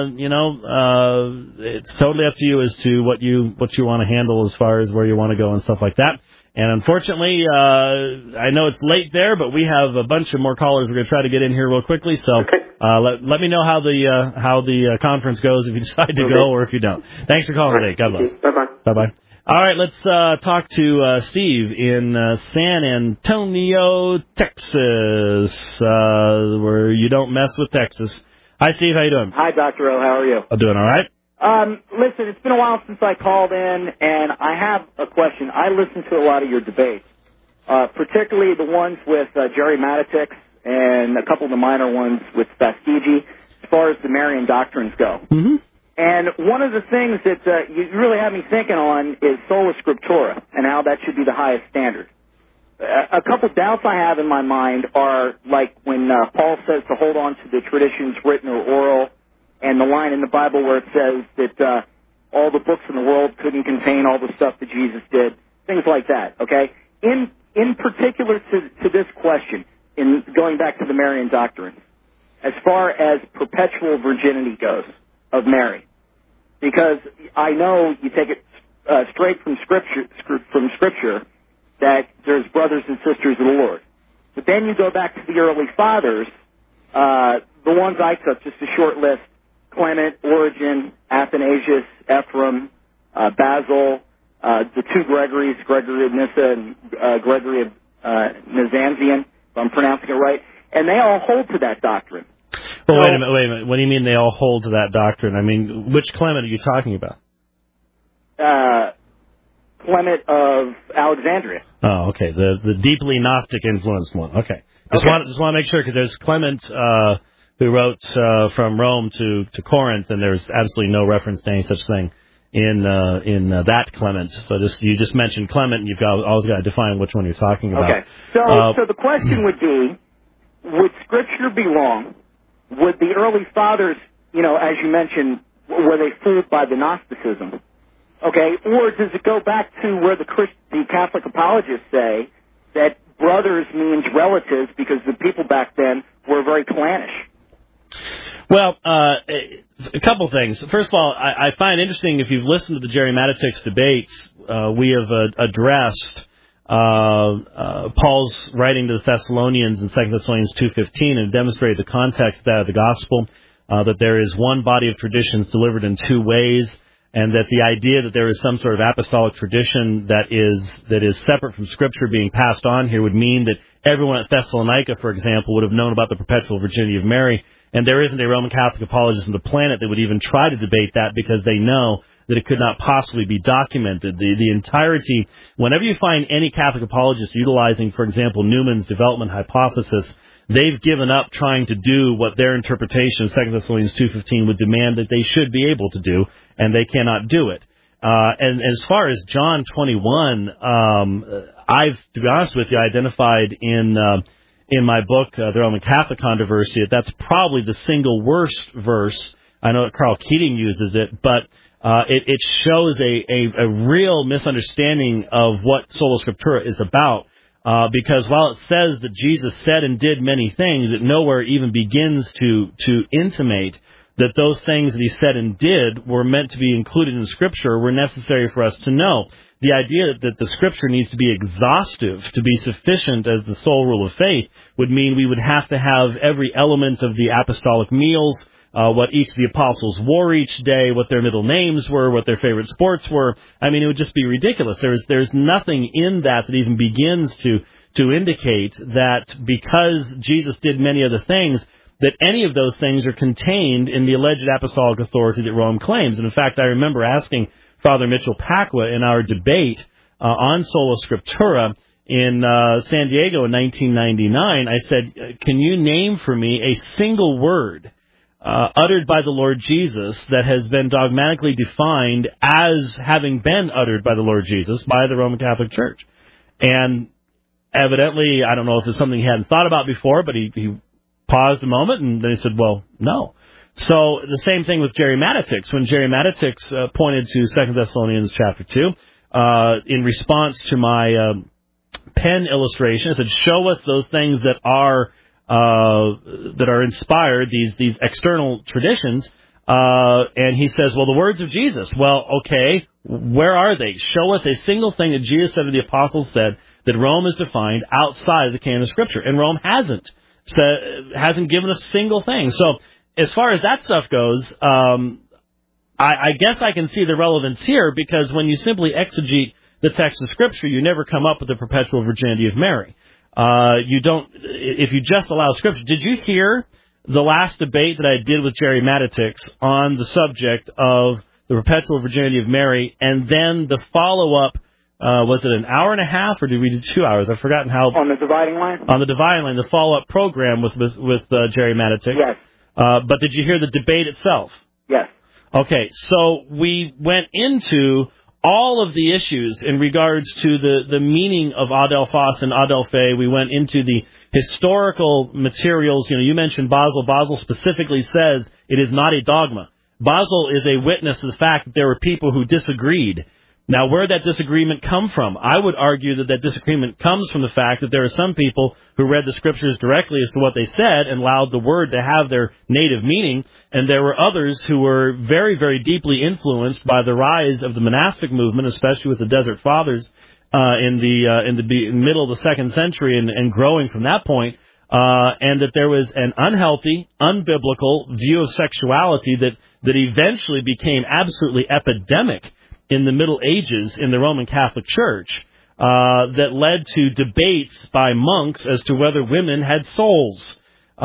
it's totally up to you as to what you want to handle as far as where you want to go and stuff like that. And unfortunately, I know it's late there, but we have a bunch of more callers we're going to try to get in here real quickly. So let me know how the conference goes if you decide to go or if you don't. Thanks for calling today. God bless. Bye-bye. Bye-bye. All right, let's talk to Steve in San Antonio, Texas, where you don't mess with Texas. Hi, Steve. How you doing? Hi, Dr. O. How are you? I'm doing all right. Listen, it's been a while since I called in, and I have a question. I listen to a lot of your debates, particularly the ones with Jerry Matitix and a couple of the minor ones with Tuskegee, as far as the Marian doctrines go. Mm-hmm. And one of the things that you really have me thinking on is sola scriptura and how that should be the highest standard. A couple doubts I have in my mind are like when Paul says to hold on to the traditions written or oral, and the line in the Bible where it says that all the books in the world couldn't contain all the stuff that Jesus did, things like that, okay? In particular to this question, in going back to the Marian doctrine, as far as perpetual virginity goes, of Mary, because I know you take it straight from Scripture that there's brothers and sisters of the Lord. But then you go back to the early fathers, the ones I took, just a short list: Clement, Origen, Athanasius, Ephraim, Basil, the two Gregories, Gregory of Nyssa and Gregory of Nazianzen, if I'm pronouncing it right, and they all hold to that doctrine. Well, wait a minute. What do you mean they all hold to that doctrine? I mean, which Clement are you talking about? Clement of Alexandria. Oh, okay. The deeply Gnostic influenced one. Okay. Just want to make sure, because there's Clement who wrote from Rome to Corinth, and there's absolutely no reference to any such thing in that Clement. So you just mentioned Clement, and you've always got to define which one you're talking about. Okay. So the question would be, would Scripture be wrong? Would the early fathers, as you mentioned, were they fooled by the Gnosticism? Okay, or does it go back to where the Catholic apologists say that brothers means relatives because the people back then were very clannish? Well, a couple things. First of all, I find interesting, if you've listened to the Jerry Matitix debates, we have addressed Paul's writing to the Thessalonians in 2 Thessalonians 2:15 and demonstrated the context of the gospel, that there is one body of traditions delivered in two ways, and that the idea that there is some sort of apostolic tradition that is separate from Scripture being passed on here would mean that everyone at Thessalonica, for example, would have known about the perpetual virginity of Mary, and there isn't a Roman Catholic apologist on the planet that would even try to debate that, because they know that it could not possibly be documented. The entirety, whenever you find any Catholic apologist utilizing, for example, Newman's development hypothesis, they've given up trying to do what their interpretation of 2 Thessalonians 2:15 would demand that they should be able to do, and they cannot do it. And as far as John 21, I've, to be honest with you, identified in my book, The Roman Catholic Controversy, that's probably the single worst verse. I know that Carl Keating uses it, but it shows a real misunderstanding of what Sola Scriptura is about, because while it says that Jesus said and did many things, it nowhere even begins to intimate that those things that he said and did were meant to be included in Scripture, were necessary for us to know. The idea that the Scripture needs to be exhaustive to be sufficient as the sole rule of faith would mean we would have to have every element of the apostolic meals, what each of the apostles wore each day, what their middle names were, what their favorite sports were. I mean, it would just be ridiculous. There's nothing in that even begins to indicate that because Jesus did many other things, that any of those things are contained in the alleged apostolic authority that Rome claims. And in fact, I remember asking Father Mitchell Pacwa in our debate on Sola Scriptura in San Diego in 1999, I said, can you name for me a single word uttered by the Lord Jesus that has been dogmatically defined as having been uttered by the Lord Jesus by the Roman Catholic Church? And evidently, I don't know if it's something he hadn't thought about before, but he paused a moment, and then he said, well, no. So the same thing with Jerry Matitix. When Jerry Matitix pointed to 2 Thessalonians chapter 2, in response to my pen illustration, it said, show us those things that are inspired, these external traditions, and he says, well, the words of Jesus. Well, okay, where are they? Show us a single thing that Jesus said or the apostles said that Rome is defined outside of the canon of Scripture, and Rome hasn't given a single thing. So as far as that stuff goes, I guess I can see the relevance here, because when you simply exegete the text of Scripture, you never come up with the perpetual virginity of Mary. You don't, if you just allow Scripture. Did you hear the last debate that I did with Jerry Matitix on the subject of the perpetual virginity of Mary, and then the follow-up, was it an hour and a half, or did we do 2 hours? I've forgotten how. On the Dividing Line? On the Dividing Line, the follow-up program with Jerry Matitix. Yes. But did you hear the debate itself? Yes. Okay, so we went into all of the issues in regards to the meaning of Adelphos and Adelphe. We went into the historical materials. You know, you mentioned Basil. Basil specifically says it is not a dogma. Basil is a witness to the fact that there were people who disagreed. Now, where did that disagreement come from? I would argue that disagreement comes from the fact that there are some people who read the Scriptures directly as to what they said and allowed the Word to have their native meaning, and there were others who were very, very deeply influenced by the rise of the monastic movement, especially with the Desert Fathers in the middle of the 2nd century and growing from that point, and that there was an unhealthy, unbiblical view of sexuality that eventually became absolutely epidemic in the Middle Ages in the Roman Catholic Church, that led to debates by monks as to whether women had souls.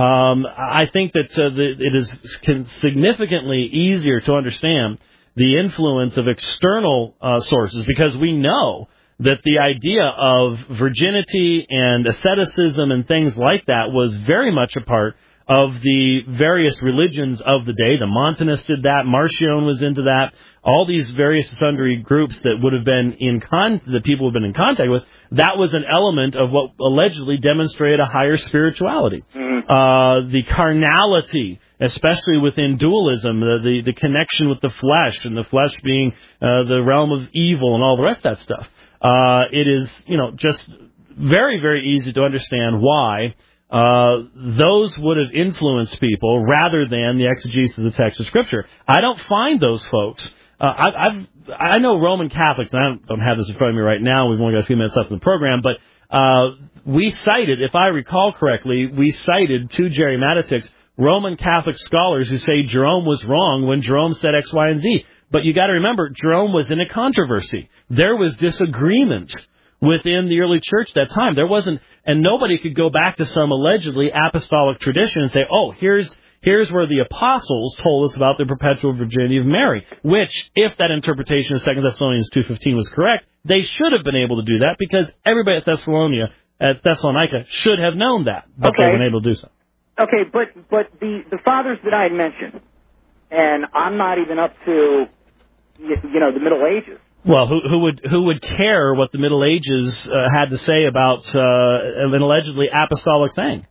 I think that it is significantly easier to understand the influence of external sources, because we know that the idea of virginity and asceticism and things like that was very much a part of the various religions of the day. The Montanists did that. Marcion was into that. All these various sundry groups that would have been that people have been in contact with, that was an element of what allegedly demonstrated a higher spirituality. Mm-hmm. The carnality, especially within dualism, the connection with the flesh, and the flesh being the realm of evil and all the rest of that stuff. It is, just very, very easy to understand why those would have influenced people rather than the exegesis of the text of Scripture. I don't find those folks. I know Roman Catholics, and I don't have this in front of me right now. We've only got a few minutes left in the program, but we cited, if I recall correctly, to Jerry Matitix, Roman Catholic scholars who say Jerome was wrong when Jerome said X, Y, and Z. But you got to remember, Jerome was in a controversy. There was disagreement within the early church that time. There wasn't, and nobody could go back to some allegedly apostolic tradition and say, oh, here's where the apostles told us about the perpetual virginity of Mary, which, if that interpretation of 2 Thessalonians 2:15 was correct, they should have been able to do that, because everybody at Thessalonica should have known that, but they weren't able to do so. Okay, but the fathers that I had mentioned, and I'm not even up to, the Middle Ages. Well, who would care what the Middle Ages had to say about an allegedly apostolic thing?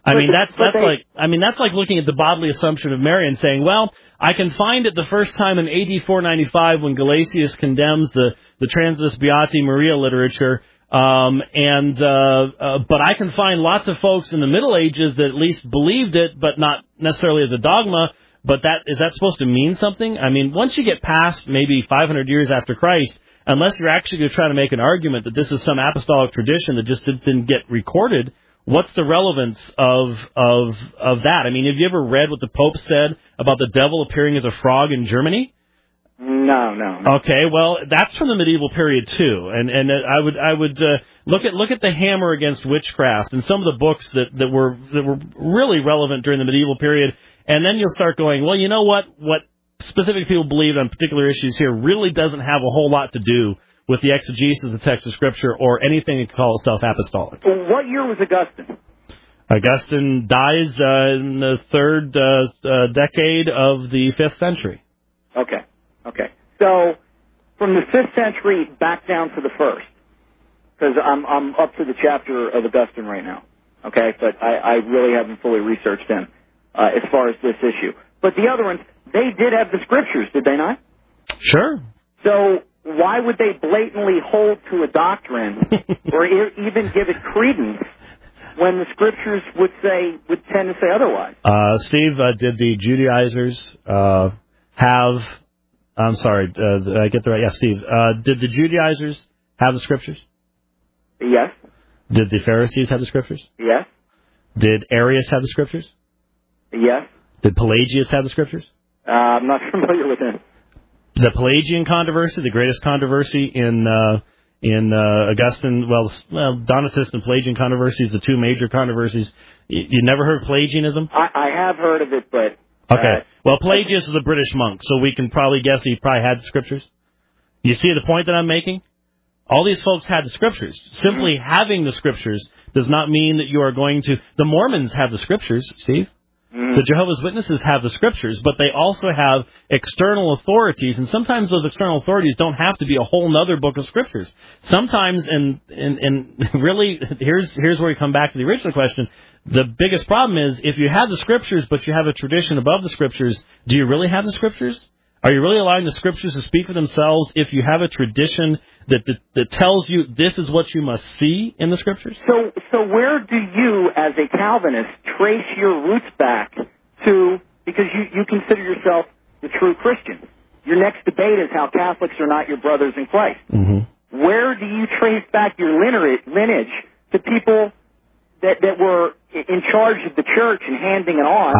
That's like looking at the bodily assumption of Mary and saying, well, I can find it the first time in AD 495 when Gelasius condemns the Transitus Beati Maria literature, but I can find lots of folks in the Middle Ages that at least believed it, but not necessarily as a dogma. But is that supposed to mean something? I mean, once you get past maybe 500 years after Christ, unless you're actually going to try to make an argument that this is some apostolic tradition that just didn't get recorded what's the relevance of that? I mean, have you ever read what the Pope said about the devil appearing as a frog in Germany? No. Okay, well, that's from the medieval period too, and I would look at the Hammer Against Witchcraft and some of the books that were really relevant during the medieval period, and then you'll start going, well, you know what specific people believe on particular issues here really doesn't have a whole lot to do with the exegesis of the text of Scripture or anything that can call itself apostolic. What year was Augustine? Augustine dies in the third decade of the 5th century. Okay. So, from the 5th century back down to the 1st, because I'm up to the chapter of Augustine right now, okay? But I really haven't fully researched them as far as this issue. But the other ones, they did have the Scriptures, did they not? Sure. So, why would they blatantly hold to a doctrine or even give it credence when the Scriptures would tend to say otherwise? Steve, did the Judaizers have... I'm sorry, did I get that right? Yeah, Steve. Did the Judaizers have the Scriptures? Yes. Did the Pharisees have the Scriptures? Yes. Did Arius have the Scriptures? Yes. Did Pelagius have the Scriptures? I'm not familiar with him. The Pelagian controversy, the greatest controversy in Augustine, well, Donatist and Pelagian controversies, the two major controversies. You never heard of Pelagianism? I have heard of it, but... Okay. Well, Pelagius is a British monk, so we can probably guess he probably had the Scriptures. You see the point that I'm making? All these folks had the Scriptures. Simply having the Scriptures does not mean that you are going to... The Mormons have the Scriptures, Steve. The Jehovah's Witnesses have the Scriptures, but they also have external authorities, and sometimes those external authorities don't have to be a whole nother book of Scriptures. Sometimes, and really, here's where we come back to the original question. The biggest problem is, if you have the Scriptures, but you have a tradition above the Scriptures, do you really have the Scriptures? Are you really allowing the Scriptures to speak for themselves if you have a tradition that tells you this is what you must see in the Scriptures? So where do you, as a Calvinist, trace your roots back to, because you consider yourself the true Christian? Your next debate is how Catholics are not your brothers in Christ. Mm-hmm. Where do you trace back your lineage to people that were in charge of the church and handing it on?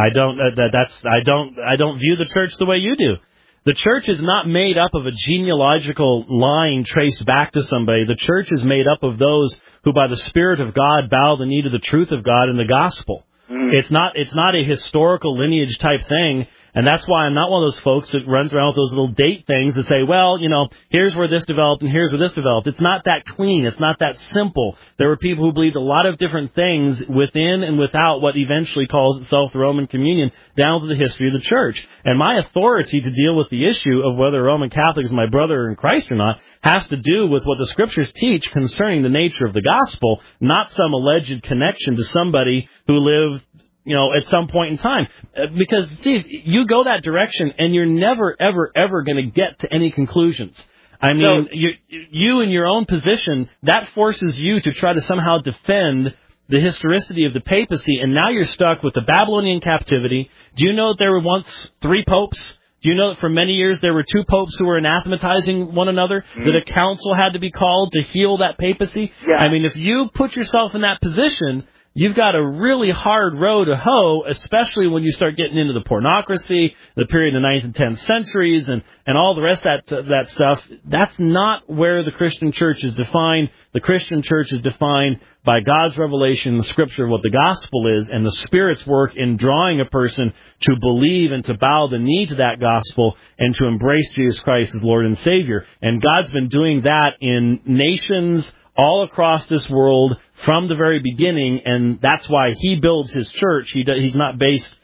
I don't view the church the way you do. The church is not made up of a genealogical line traced back to somebody. The church is made up of those who, by the Spirit of God, bow the knee to the truth of God and the gospel. It's not a historical lineage type thing. And that's why I'm not one of those folks that runs around with those little date things that say, well, here's where this developed and here's where this developed. It's not that clean. It's not that simple. There were people who believed a lot of different things within and without what eventually calls itself the Roman Communion down to the history of the church. And my authority to deal with the issue of whether a Roman Catholic is my brother in Christ or not has to do with what the Scriptures teach concerning the nature of the gospel, not some alleged connection to somebody who lived at some point in time. Because, Steve, you go that direction and you're never, ever, ever going to get to any conclusions. I mean, you in your own position, that forces you to try to somehow defend the historicity of the papacy, and now you're stuck with the Babylonian captivity. Do you know that there were once 3 popes? Do you know that for many years there were 2 popes who were anathematizing one another, that a council had to be called to heal that papacy? Yeah. I mean, if you put yourself in that position, you've got a really hard row to hoe, especially when you start getting into the pornography, the period of the 9th and 10th centuries, and all the rest of that stuff. That's not where the Christian church is defined. The Christian church is defined by God's revelation in the Scripture of what the gospel is, and the Spirit's work in drawing a person to believe and to bow the knee to that gospel and to embrace Jesus Christ as Lord and Savior. And God's been doing that in nations all across this world from the very beginning, and that's why He builds His church. He's not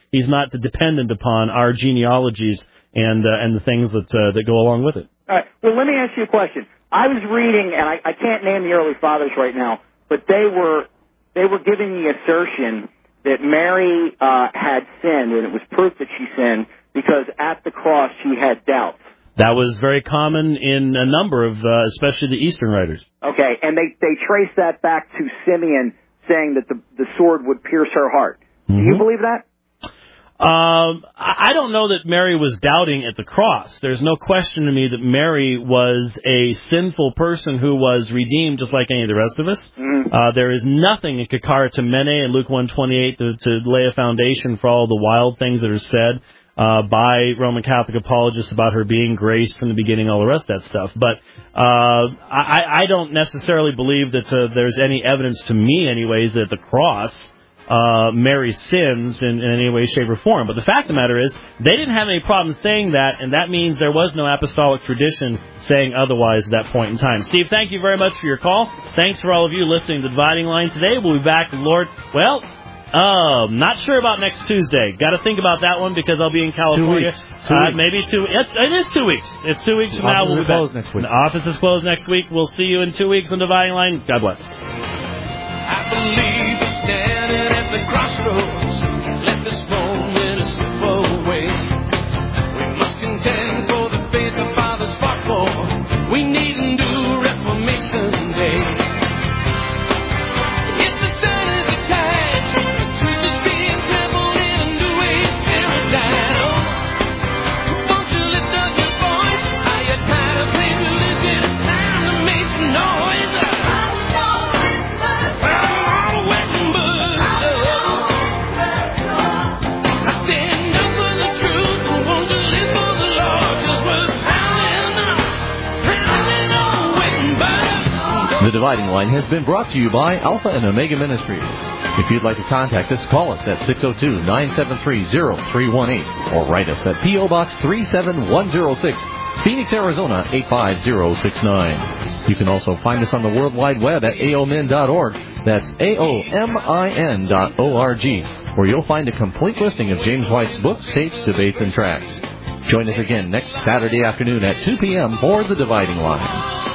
dependent upon our genealogies and the things that go along with it. All right. Well, let me ask you a question. I was reading, and I can't name the early fathers right now, but they were giving the assertion that Mary had sinned, and it was proof that she sinned because at the cross she had doubts. That was very common in a number of, especially the Eastern writers. Okay, and they trace that back to Simeon saying that the sword would pierce her heart. Mm-hmm. Do you believe that? I don't know that Mary was doubting at the cross. There's no question to me that Mary was a sinful person who was redeemed just like any of the rest of us. There is nothing in Kakara Temene and Luke 1:28 to lay a foundation for all the wild things that are said by Roman Catholic apologists about her being graced from the beginning, all the rest of that stuff. But I don't necessarily believe that there's any evidence to me, anyways, that the cross Mary's sins in any way, shape, or form. But the fact of the matter is, they didn't have any problem saying that, and that means there was no apostolic tradition saying otherwise at that point in time. Steve, thank you very much for your call. Thanks for all of you listening to The Dividing Line today. We'll be back, Lord. Well, not sure about next Tuesday. Got to think about that one because I'll be in California. 2 weeks. Maybe it is 2 weeks. It's 2 weeks from now. We'll be back. Next week. The office is closed next week. We'll see you in 2 weeks on The Dividing Line. God bless. I believe it's standing at the crossroads. Let this moment slip away. We must contend for the faith the fathers fought for. We need a new Reformation Day. If the sun is attached, the truth is being trampled in a new age paradise. Won't you lift up your voice? Are you tired of playing religion? It's time to make some noise. The Dividing Line has been brought to you by Alpha and Omega Ministries. If you'd like to contact us, call us at 602-973-0318 or write us at P.O. Box 37106, Phoenix, Arizona 85069. You can also find us on the World Wide Web at aomin.org. That's aomin.org, where you'll find a complete listing of James White's books, tapes, debates, and tracts. Join us again next Saturday afternoon at 2 p.m. for The Dividing Line.